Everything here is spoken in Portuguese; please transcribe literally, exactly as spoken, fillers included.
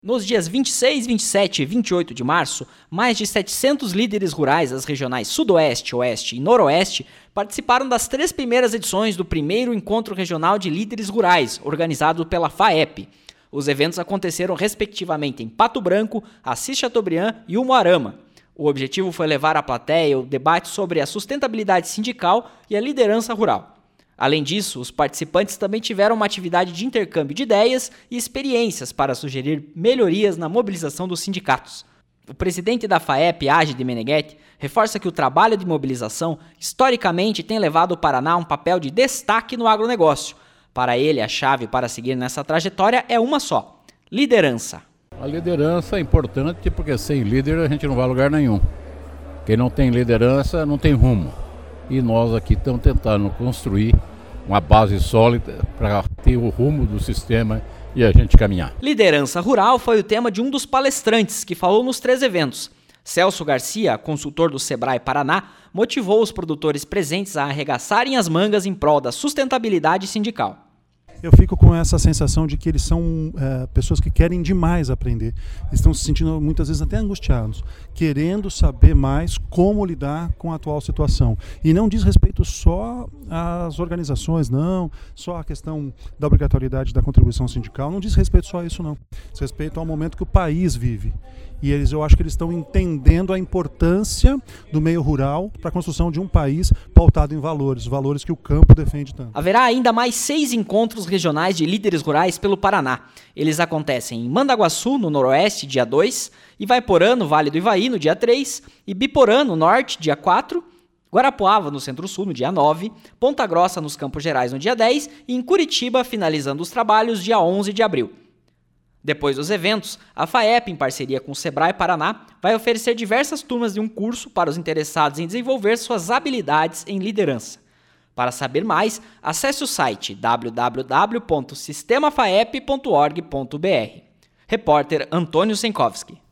Nos dias vinte e seis, vinte e sete e vinte e oito de março, mais de setecentos líderes rurais das regionais Sudoeste, Oeste e Noroeste participaram das três primeiras edições do primeiro Encontro Regional de Líderes Rurais, organizado pela FAEP. Os eventos aconteceram respectivamente em Pato Branco, Assis Chateaubriand e Umuarama. O objetivo foi levar à plateia o debate sobre a sustentabilidade sindical e a liderança rural. Além disso, os participantes também tiveram uma atividade de intercâmbio de ideias e experiências para sugerir melhorias na mobilização dos sindicatos. O presidente da FAEP, Agide Meneghetti, reforça que o trabalho de mobilização historicamente tem levado o Paraná a um papel de destaque no agronegócio. Para ele, a chave para seguir nessa trajetória é uma só: liderança. A liderança é importante porque sem líder a gente não vai a lugar nenhum. Quem não tem liderança não tem rumo. E nós aqui estamos tentando construir uma base sólida para ter o rumo do sistema e a gente caminhar. Liderança rural foi o tema de um dos palestrantes que falou nos três eventos. Celso Garcia, consultor do Sebrae Paraná, motivou os produtores presentes a arregaçarem as mangas em prol da sustentabilidade sindical. Eu fico com essa sensação de que eles são é, pessoas que querem demais aprender. Estão se sentindo muitas vezes até angustiados, querendo saber mais como lidar com a atual situação. E não diz respeito só às organizações, não, só a questão da obrigatoriedade da contribuição sindical, não diz respeito só a isso, não. Diz respeito ao momento que o país vive. E eles, eu acho que eles estão entendendo a importância do meio rural para a construção de um país pautado em valores, valores que o campo defende tanto. Haverá ainda mais seis encontros regionais de líderes rurais pelo Paraná. Eles acontecem em Mandaguaçu, no Noroeste, dia dois, Ivaiporã, no Vale do Ivaí, no dia três, Ibiporã, no Norte, dia quatro, Guarapuava, no Centro-Sul, no dia nove, Ponta Grossa, nos Campos Gerais, no dia dez e em Curitiba, finalizando os trabalhos, dia onze de abril. Depois dos eventos, a FAEP, em parceria com o Sebrae Paraná, vai oferecer diversas turmas de um curso para os interessados em desenvolver suas habilidades em liderança. Para saber mais, acesse o site w w w ponto sistema faep ponto org ponto b r. Repórter Antônio Senkowski.